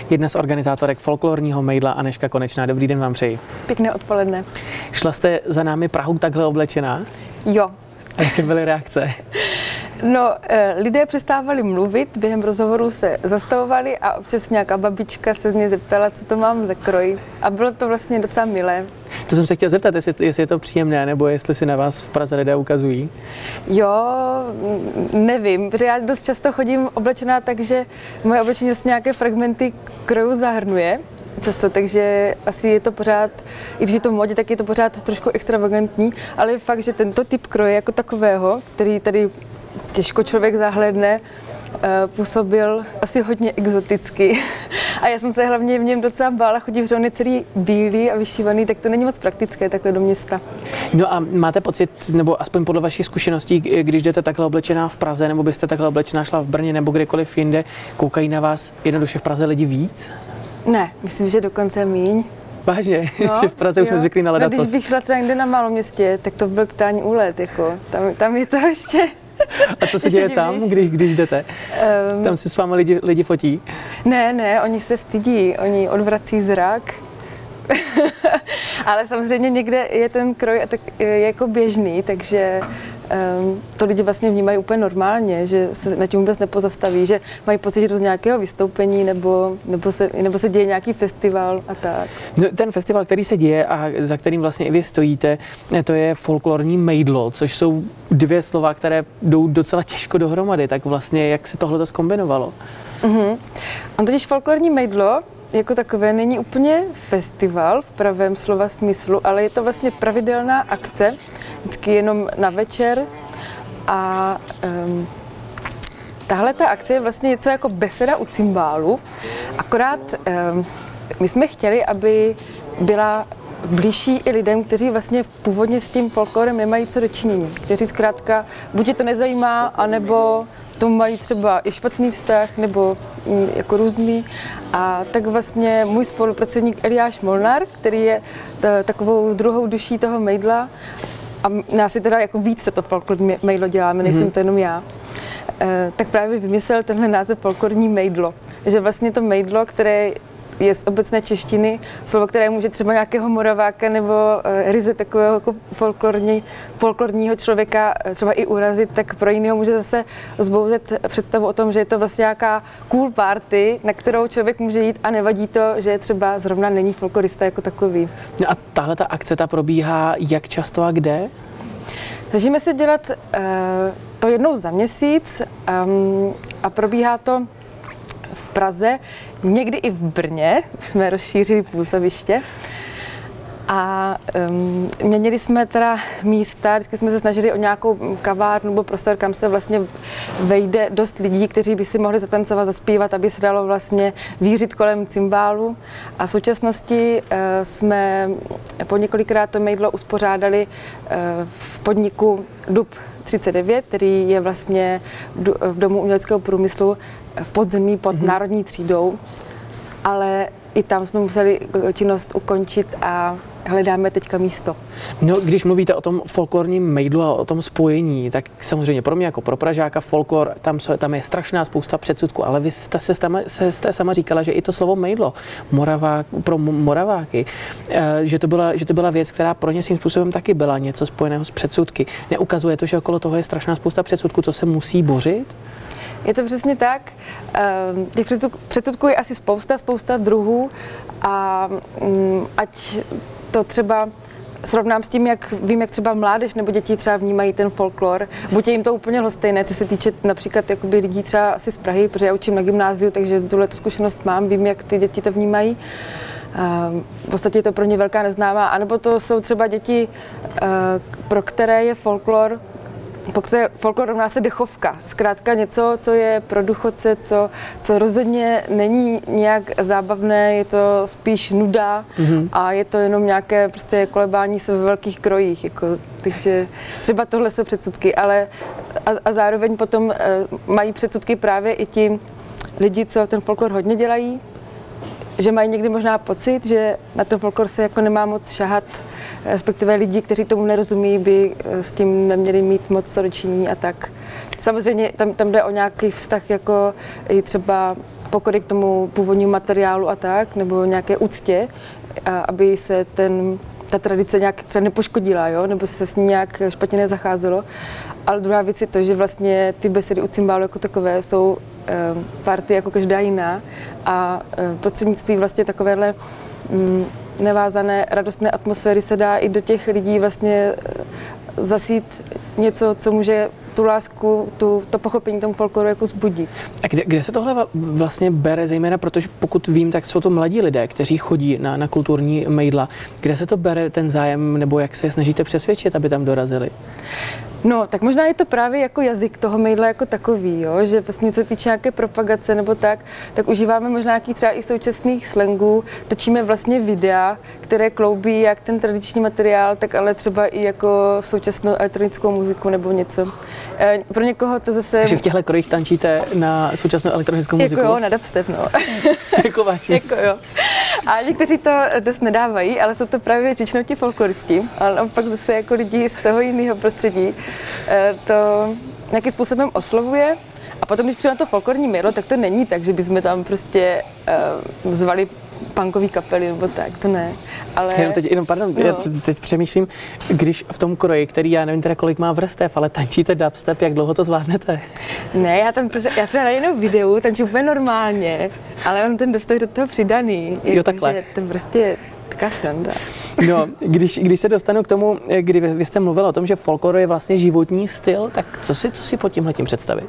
jedna z organizátorek folklorního mejdla Anežka Konečná. Dobrý den vám přeji. Pěkné odpoledne. Šla jste za námi Prahou takhle oblečená? Jo. A jaké byly reakce? No, lidé přestávali mluvit, během rozhovoru se zastavovali a občas nějaká babička se z mě zeptala, co to mám za kroj. A bylo to vlastně docela milé. To jsem se chtěl zeptat, jestli je to příjemné, nebo jestli si na vás v Praze lidé ukazují. Jo, nevím, protože já dost často chodím oblečená, takže moje oblečení vlastně nějaké fragmenty krojů zahrnuje. Často, takže asi je to pořád, i když je to v modě, tak je to pořád trošku extravagantní, ale je fakt, že tento typ kroje jako takového, který tady těžko člověk zahlédne, působil asi hodně exoticky. A já jsem se hlavně v něm docela bála chodit, že on je celý bílý a vyšívaný, tak to není moc praktické takhle do města. No a máte pocit, nebo aspoň podle vašich zkušeností, když jdete takhle oblečená v Praze, nebo byste takhle oblečená šla v Brně nebo kdekoliv jinde, koukají na vás jednoduše v Praze lidi víc? Ne, myslím, že dokonce míň. Vážně, no, že v Praze už jsme zvyklí na ledacos. Když bych šla třeba někde na Maloměstě, tak to byl totální úlet, jako. Tam je to ještě... A co se děje tam, když jdete? Tam si s vámi lidi fotí? Ne, oni se stydí, oni odvrací zrak. Ale samozřejmě někde je ten kroj je jako běžný, takže to lidi vlastně vnímají úplně normálně, že se na tím vůbec nepozastaví, že mají pocit, že to z nějakého vystoupení nebo se děje nějaký festival a tak. No, ten festival, který se děje a za kterým vlastně i vy stojíte, to je folklorní mejdlo, což jsou dvě slova, které jdou docela těžko dohromady, tak vlastně jak se tohle zkombinovalo? On totiž folklorní mejdlo jako takové není úplně festival v pravém slova smyslu, ale je to vlastně pravidelná akce, vždycky jenom na večer a tahle ta akce je vlastně něco jako beseda u cymbálu, akorát my jsme chtěli, aby byla blížší i lidem, kteří vlastně původně s tím folklorem nemají co dočinění, kteří zkrátka buď je to nezajímá, anebo tomu mají třeba i špatný vztah, nebo jako různý. A tak vlastně můj spolupracovník Eliáš Molnár, který je takovou druhou duší toho mejdla, a nás je teda jako víc se to folklorní mejdlo děláme, nejsem to jenom já, tak právě vymyslel tenhle název folklorní mejdlo. Že vlastně to mejdlo, které je z obecné češtiny, slovo, které může třeba nějakého Moraváka nebo ryze takového jako folklorního člověka třeba i urazit, tak pro jiného může zase zbouzet představu o tom, že je to vlastně nějaká cool party, na kterou člověk může jít a nevadí to, že třeba zrovna není folklorista jako takový. No a tahle ta akce probíhá jak často a kde? Snažíme se dělat to jednou za měsíc a probíhá to v Praze, někdy i v Brně, už jsme rozšířili působiště. A měnili jsme teda místa, vždycky jsme se snažili o nějakou kavárnu nebo prostor, kam se vlastně vejde dost lidí, kteří by si mohli zatancovat, zaspívat, aby se dalo vlastně vířit kolem cymbálu. A v současnosti jsme po několikrát to mejdlo uspořádali v podniku Dub 39, který je vlastně v Domu uměleckého průmyslu v podzemí pod Národní třídou, ale i tam jsme museli činnost ukončit a hledáme teďka místo. No, když mluvíte o tom folklorním mejdlu a o tom spojení, tak samozřejmě pro mě jako pro Pražáka folklor, tam je strašná spousta předsudků, ale vy jste sama říkala, že i to slovo mejdlo pro Moraváky, že to byla věc, která pro ně svým způsobem taky byla něco spojeného s předsudky. Neukazuje to, že okolo toho je strašná spousta předsudků, co se musí bořit? Je to přesně tak. Těch předsudků je asi spousta druhů a ať to třeba srovnám s tím, jak vím, jak třeba mládež nebo děti třeba vnímají ten folklor, buď je jim to úplně lhostejné, co se týče například jakoby lidí třeba asi z Prahy, protože já učím na gymnáziu, takže tuhle zkušenost mám, vím, jak ty děti to vnímají. V podstatě je to pro ně velká neznámá, anebo to jsou třeba děti, pro které je folklor rovná se dechovka. Zkrátka něco, co je pro důchodce, co rozhodně není nějak zábavné, je to spíš nuda a je to jenom nějaké prostě kolebání se ve velkých krojích. Jako, takže třeba tohle jsou předsudky, ale a zároveň potom mají předsudky právě i ti lidi, co ten folklor hodně dělají, že mají někdy možná pocit, že na ten folklor se jako nemá moc šahat, respektive lidi, kteří tomu nerozumí, by s tím neměli mít moc co dočinění a tak. Samozřejmě tam jde o nějaký vztah jako i třeba pokory k tomu původnímu materiálu a tak, nebo nějaké úctě, aby se ta tradice nějak třeba nepoškodila, jo? Nebo se s ní nějak špatně nezacházelo. Ale druhá věc je to, že vlastně ty besedy u cymbálu jako takové jsou party jako každá jiná a prostřednictví vlastně takovéhle nevázané radostné atmosféry se dá i do těch lidí vlastně zasít něco, co může tu lásku, to pochopení tomu folkloru jako zbudit. A kde se tohle vlastně bere, zejména protože pokud vím, tak jsou to mladí lidé, kteří chodí na kulturní mejdla. Kde se to bere ten zájem, nebo jak se je snažíte přesvědčit, aby tam dorazili? No, tak možná je to právě jako jazyk toho mejdla jako takový, jo? Že vlastně co týče nějaké propagace nebo tak užíváme možná nějaký třeba i současných slangů, točíme vlastně videa, které kloubí jak ten tradiční materiál, tak ale třeba i jako současnou elektronickou muziku nebo něco. Pro někoho to zase... Takže v těchto krojích tančíte na současnou elektronickou muziku? Jako jo, na dubstep, no. Jako vážně? Jako jo. A někteří to dost nedávají, ale jsou to právě většinou ti folkloristi, ale pak zase jako lidi z toho jiného prostředí to nějakým způsobem oslovuje. A potom, když přijde na to folklorní mejdlo, tak to není tak, že bychom tam prostě zvali punkový kapely nebo tak, to ne. Ale... Já teď přemýšlím, když v tom kroji, který já nevím teda kolik má vrstev, ale tančíte dubstep, jak dlouho to zvládnete? Ne, já třeba na jednom videu tančím úplně normálně, ale on ten dostoj do toho přidaný. Jo, takhle. Takže to prostě taková sranda. No, když se dostanu k tomu, kdy vy jste mluvil o tom, že folklor je vlastně životní styl, tak co si pod tímhletím představit?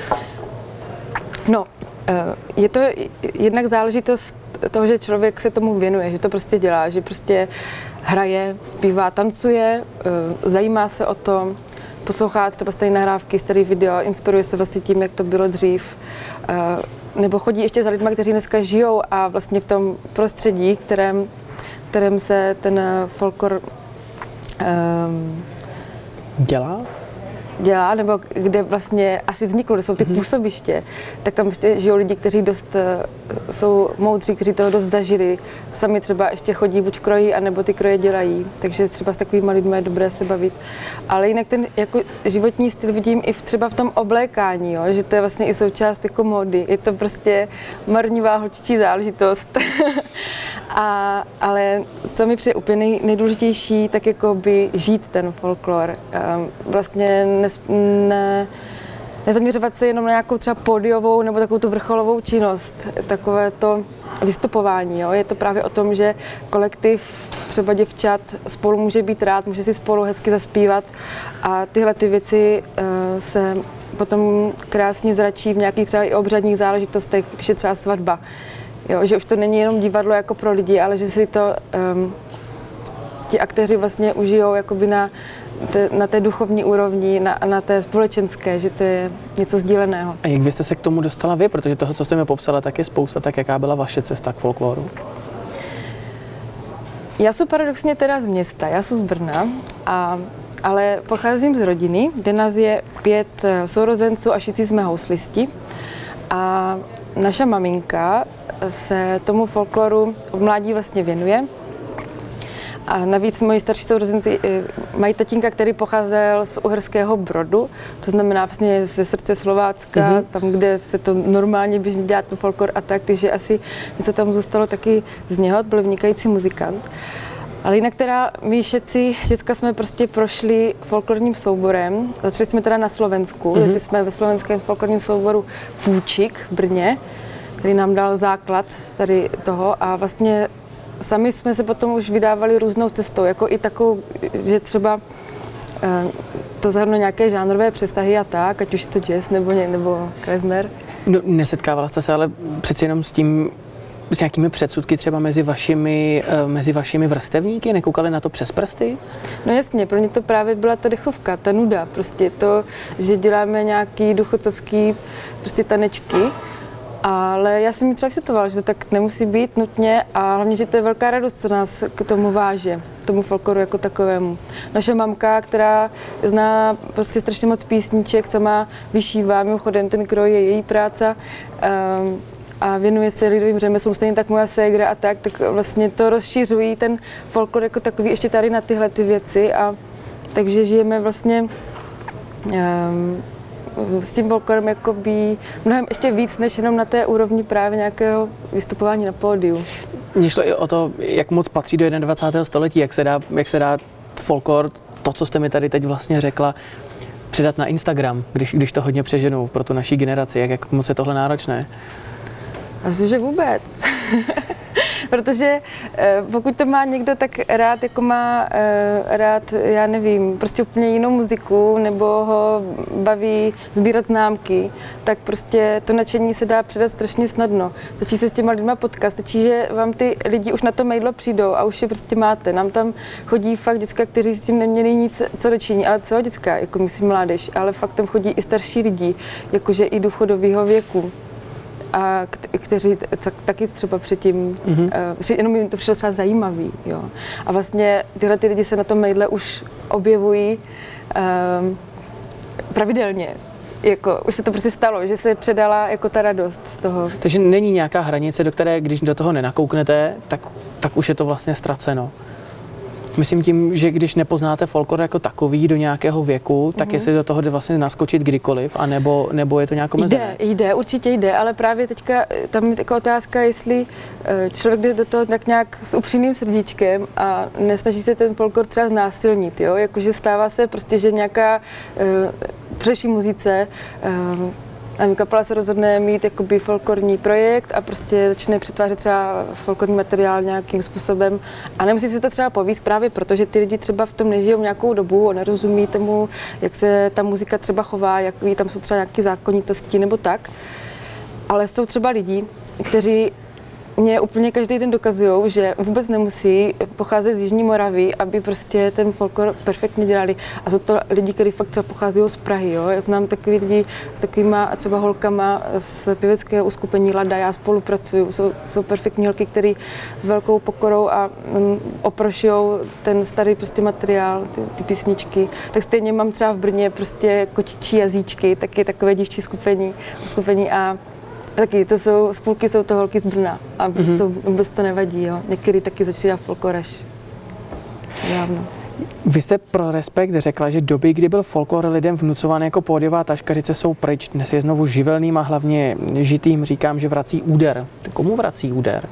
No, je to jednak záležitost toho, že člověk se tomu věnuje, že to prostě dělá, že prostě hraje, zpívá, tancuje, zajímá se o to, poslouchá třeba staré nahrávky, staré video, inspiruje se vlastně tím, jak to bylo dřív, nebo chodí ještě za lidma, kteří dneska žijou a vlastně v tom prostředí, kterém se ten folklor dělá, nebo kde vlastně asi vzniklo, kde jsou ty působiště, tak tam ještě žijou lidi, kteří dost jsou moudří, kteří toho dost zažili. Sami třeba ještě chodí buď v kroji, anebo ty kroje dělají, takže třeba s takovými lidmi je dobré se bavit. Ale jinak ten jako životní styl vidím i třeba v tom oblékání, jo? Že to je vlastně i součást jako módy. Je to prostě marnivá holčičí záležitost. Ale co mi přijde úplně nejdůležitější, tak jako by žít ten folklor. Vlastně nezaměřovat se jenom na nějakou třeba pódiovou nebo takovou tu vrcholovou činnost, takové to vystupování. Jo? Je to právě o tom, že kolektiv třeba děvčat spolu může být rád, může si spolu hezky zaspívat a tyhle ty věci se potom krásně zračí v nějakých třeba i obřadních záležitostech, když je třeba svatba. Jo? Že už to není jenom divadlo jako pro lidi, ale že si to ti aktéři vlastně užijou jakoby na té duchovní úrovni, na té společenské, že to je něco sdíleného. A jak vy jste se k tomu dostala vy? Protože toho, co jste mi popsala, tak je spousta. Tak jaká byla vaše cesta k folkloru? Já jsem paradoxně teda z města, já jsem z Brna, ale pocházím z rodiny, kde nás je 5 sourozenců a všichni jsme houslisti. A naša maminka se tomu folkloru v mládí vlastně věnuje. A navíc moji starší sourozenci mají tatínka, který pocházel z Uherského Brodu, to znamená vlastně ze srdce Slovácka, tam, kde se to normálně běžně dělá ten folklor a tak, takže asi něco tam zůstalo taky z něho, byl vynikající muzikant. Ale jinak teda my všetci děcka jsme prostě prošli folklorním souborem, začali jsme teda na Slovensku, začali jsme ve slovenském folklorním souboru Půčik v Brně, který nám dal základ tady toho a vlastně sami jsme se potom už vydávali různou cestou, jako i takovou, že třeba to zahrnuje nějaké žánrové přesahy a tak, ať už to jazz nebo klezmer. No, nesetkávala jste se ale přeci jenom s nějakými předsudky třeba mezi vašimi vrstevníky? Nekoukali na to přes prsty? No jasně, pro ně to právě byla ta dechovka, ta nuda, prostě to, že děláme nějaký důchodcovský prostě tanečky. Ale já jsem mi třeba vysvětlovala, že to tak nemusí být nutně a hlavně, že to je velká radost, co nás k tomu váže, tomu folkloru jako takovému. Naše mamka, která zná prostě strašně moc písniček, sama vyšívá, mimochodem ten kroj je její práce a věnuje se lidovým řemeslům, stejně tak moja ségra a tak vlastně to rozšiřují ten folklor jako takový ještě tady na tyhle ty věci a takže žijeme vlastně s tím folklorem jakoby mnohem ještě víc, než jenom na té úrovni právě nějakého vystupování na pódiu. Mně šlo i o to, jak moc patří do 21. století, jak se dá folklor, to, co jste mi tady teď vlastně řekla, předat na Instagram, když to hodně přeženou pro tu naší generaci, jak moc je tohle náročné? Myslím, že vůbec. Protože pokud to má někdo tak rád, jako má rád, já nevím, prostě úplně jinou muziku, nebo ho baví sbírat známky, tak prostě to nadšení se dá předat strašně snadno. Stačí se s těma lidma potkat, stačí, že vám ty lidi už na to mailo přijdou a už je prostě máte. Nám tam chodí fakt děcka, kteří s tím neměli nic co dočiní, ale co děcka, jako myslím mládež, ale fakt tam chodí i starší lidi, jakože i důchodového věku. A kteří taky třeba předtím, jenom jim to přišlo třeba zajímavý, jo. A vlastně tyhle ty lidi se na tom maile už objevují pravidelně. Jako, už se to prostě stalo, že se předala jako ta radost z toho. Takže není nějaká hranice, do které, když do toho nenakouknete, tak už je to vlastně ztraceno. Myslím tím, že když nepoznáte folklor jako takový do nějakého věku, tak jestli do toho jde vlastně naskočit kdykoliv, nebo je to nějak omezené? Určitě jde, ale právě teďka tam je taková otázka, jestli člověk jde do toho tak nějak s upřímným srdíčkem a nesnaží se ten folklor třeba znásilnit, jo? Jakože stává se prostě, že nějaká především muzice a kapela se rozhodne mít jakoby folklorní projekt a prostě začne přetvářet třeba folklorní materiál nějakým způsobem a nemusí si to třeba povíst právě proto, že ty lidi třeba v tom nežijou nějakou dobu, nerozumí tomu, jak se ta muzika třeba chová, jaký tam jsou třeba nějaké zákonitosti nebo tak. Ale jsou třeba lidi, kteří mě úplně každý den dokazují, že vůbec nemusí pocházet z Jižní Moravy, aby prostě ten folklor perfektně dělali. A jsou to lidi, kteří fakt třeba pocházejí z Prahy. Jo? Já znám takový lidi s takovýma třeba holkama z pěveckého uskupení Lada, já spolupracuju. Jsou perfektní holky, který s velkou pokorou a oprošujou ten starý prostě materiál, ty písničky. Tak stejně mám třeba v Brně prostě kočičí jazyčky, taky takové dívčí uskupení a taky, spolky jsou to holky z Brna a vůbec to nevadí, jo. Některý taky začali dělat folklor až dávno. Vy jste pro Respekt řekla, že doby, kdy byl folklor lidem vnucován jako pódiová taškařice, jsou pryč. Dnes je znovu živelným a hlavně žitým. Říkám, že vrací úder. Komu vrací úder?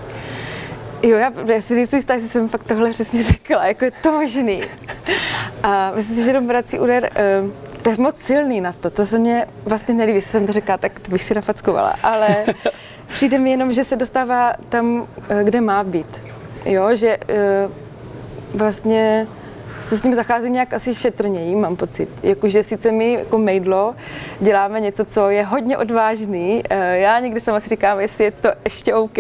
Jo, já si nejsem jistá, jestli jsem fakt tohle přesně řekla, jako je to možný. A myslím si, že jenom vrací úder. To je moc silný na to se mě vlastně nelíbí, jestli jsem to řekla, tak to bych si nafackovala, ale přijde mi jenom, že se dostává tam, kde má být, jo, že vlastně se s ním zachází nějak asi šetrněji, mám pocit, jakože sice my jako mejdlo děláme něco, co je hodně odvážný, já někdy sama si říkám, jestli je to ještě OK,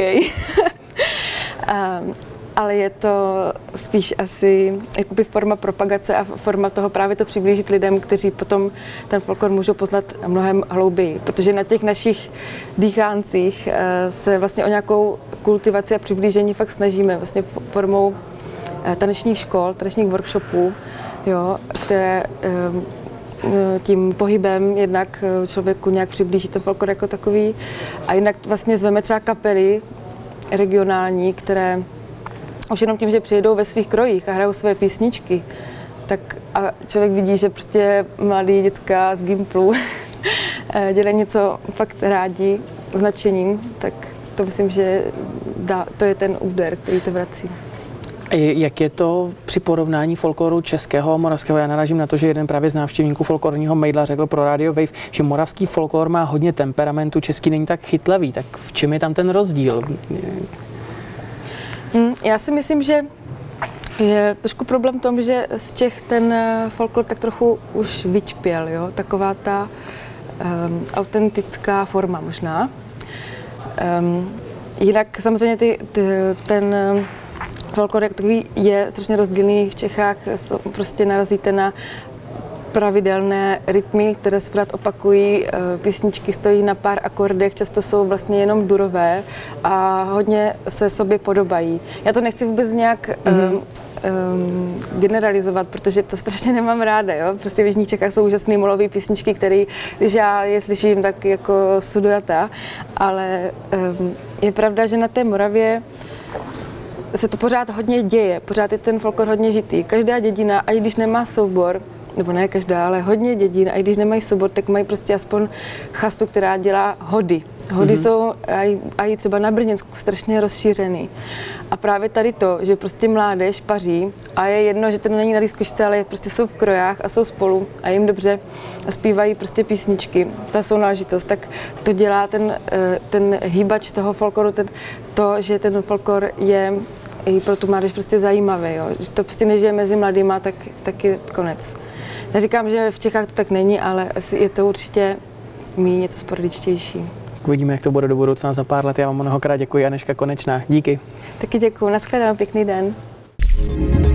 ale je to spíš asi jakoby forma propagace a forma toho právě to přiblížit lidem, kteří potom ten folklor můžou poznat mnohem hlouběji, protože na těch našich dýcháncích se vlastně o nějakou kultivaci a přiblížení fakt snažíme vlastně formou tanečních škol, tanečních workshopů, jo, které tím pohybem jednak člověku nějak přiblíží ten folklor jako takový a jinak vlastně zveme třeba kapely regionální, které už jenom tím, že přijedou ve svých krojích a hrajou své písničky, tak a člověk vidí, že prostě mladý dětka z Gimplu dělají něco fakt rádi, s nadšením, tak to myslím, že to je ten úder, který to vrací. Jak je to při porovnání folkloru českého a moravského? Já narážím na to, že jeden právě z návštěvníků folklorního mejdla řekl pro Radio Wave, že moravský folklor má hodně temperamentu, český není tak chytlavý. Tak v čem je tam ten rozdíl? Já si myslím, že je trošku problém v tom, že z Čech ten folklor tak trochu už vyčpěl, jo? Taková ta autentická forma možná. Jinak samozřejmě ten folklor jak takový je strašně rozdílný v Čechách, prostě narazíte na pravidelné rytmy, které se pořád opakují, písničky stojí na pár akordech, často jsou vlastně jenom durové a hodně se sobě podobají. Já to nechci vůbec nějak generalizovat, protože to strašně nemám ráda, jo? Prostě v Jižních Čechách jsou úžasné molové písničky, které, když já je slyším, tak jako sudujata, ale je pravda, že na té Moravě se to pořád hodně děje, pořád je ten folklor hodně žitý. Každá dědina, a i když nemá soubor, nebo ne každá, ale hodně dědin, a i když nemají sobor, tak mají prostě aspoň chastu, která dělá hody. Hody jsou i třeba na Brněnsku strašně rozšířený. A právě tady to, že prostě mládež paří a je jedno, že to není na lízkošce, ale prostě jsou v krojách a jsou spolu a jim dobře a zpívají prostě písničky, ta sounáležitost, tak to dělá ten hýbač toho folkloru, to, že ten folklor je i pro tu mládež prostě zajímavý, jo. Že to prostě nežije mezi mladýma, tak je konec. Neříkám, že v Čechách to tak není, ale asi je to určitě míň, je to sporadičtější. Uvidíme, jak to bude do budoucna za pár let. Já vám mnohokrát děkuji, Anežka Konečná. Díky. Taky děkuji, nashledanou, pěkný den.